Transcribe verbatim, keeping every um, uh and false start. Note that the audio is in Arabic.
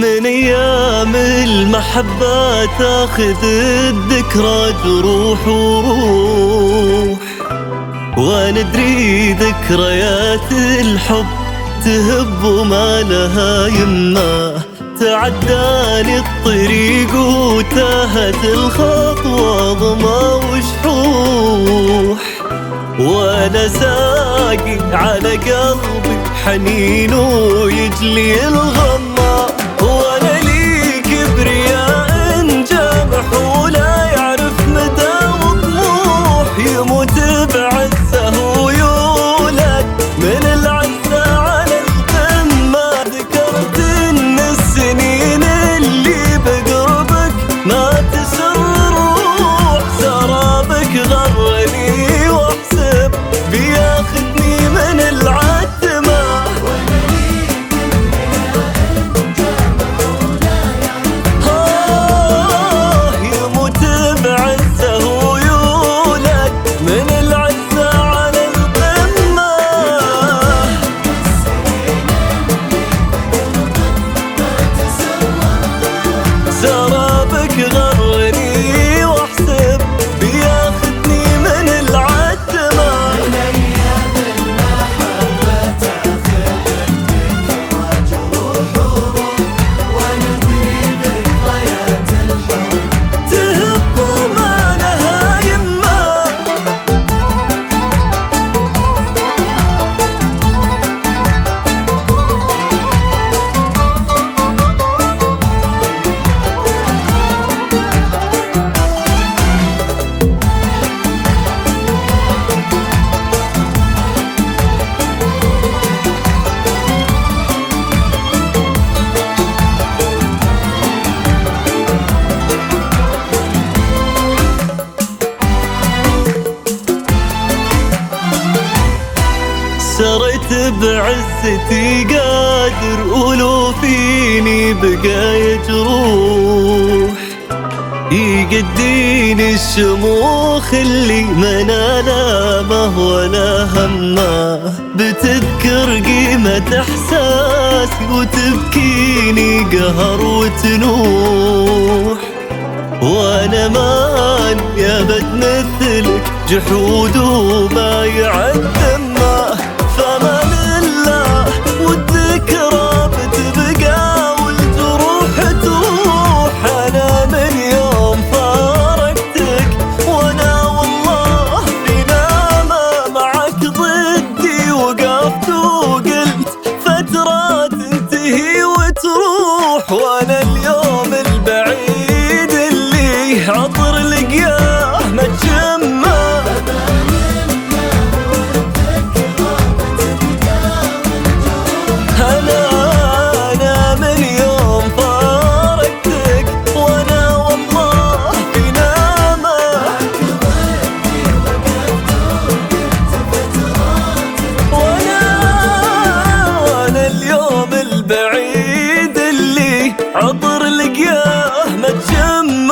من ايام المحبة تاخذ الذكرى جروح وروح، وندري ذكريات الحب تهب وما لها يمه. تعداني الطريق وتاهت الخطوة ضما وشحوح، وانا ساقي على قلبي حنين ويجلي الغمة. وانا لي كبرياء جامح ولا يعرف مدى وطموح، يموت بعزه ويولد من العزة على القمة. ذكرت ان السنين اللي بقربك ما تسر روح، سرابك غرني واحسب بياخدني من العتمة. سرابك غرني واحسب بياخدني من العتمة. من أيام المحبة تاخذ الذكرى جروح وروح، وندري ذكريات الحب تهب وما لها يمه. سريت بعزتي قادر ولو فيني بقى يجروح، يقديني الشموخ اللي منالامه ولا همه. بتذكر قيمة احساسي وتبكيني قهر وتنوح، وانا ما يابد مثلك جحود وما يعدمه. فما لله والذكرى بتبقى والجروح تروح. انا من يوم فارقتك وانا والله في نعمة، معك ضدي وقفت وقلت فترة تنتهي وتروح. وانا اليوم البعيد اللي عطر لقياه ما تشمه. أنا أنا من يوم فارقتك وأنا والله في نعمة. وأنا وأنا اليوم البعيد اللي عطر لقياه ما تشمه.